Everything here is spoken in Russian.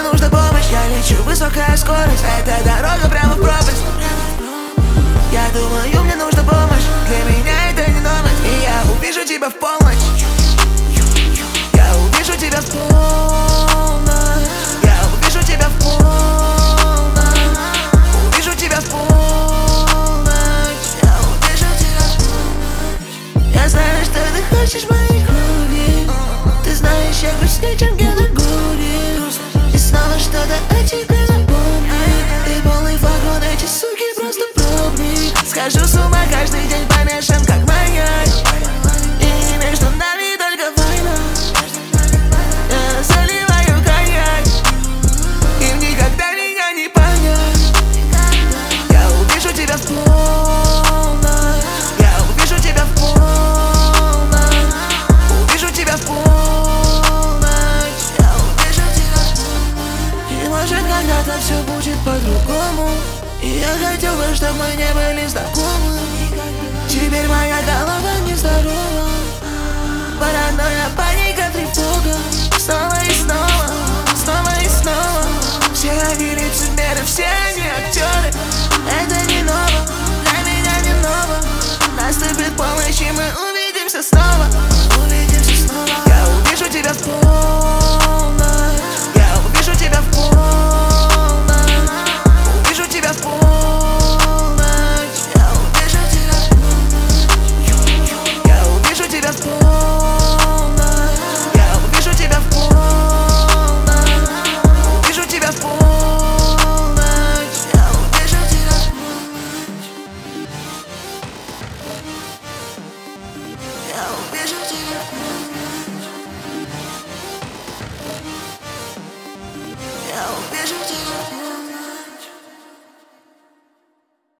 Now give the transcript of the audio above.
нужна помощь. Я лечу, высокая скорость, это дорога прямо в пропасть. Я думаю, мне нужна помощь, для меня это не новость. И я увижу тебя в полночь. Я увижу тебя в полночь. Я увижу тебя в полночь. Увижу тебя в полночь. Я увижу тебя в полночь. Я знаю, что ты хочешь моей крови. Ты знаешь, я грустнее, чем я на горе. И снова что-то о тебе запомни. Ты полный флакон, эти суки просто пробник. Схожу с ума каждый день, помешан как маньяк. И между нами только война. Я заливаю коньяк, им никогда меня не понять. Я увижу тебя в полночь. Я увижу тебя в полночь. Увижу тебя в полночь. Я увижу тебя в полночь. И может когда-то все будет по-другому. И я хотел бы, чтобы мы не были знакомы. Теперь моя голова нездорова. Паранойя, паника, тревога. Снова и снова, снова и снова. Все они лицемеры, все они актеры. Это не ново, для меня не ново. Наступит полночь, и мы увидимся снова. Увидимся снова. Я увижу тебя в полночь.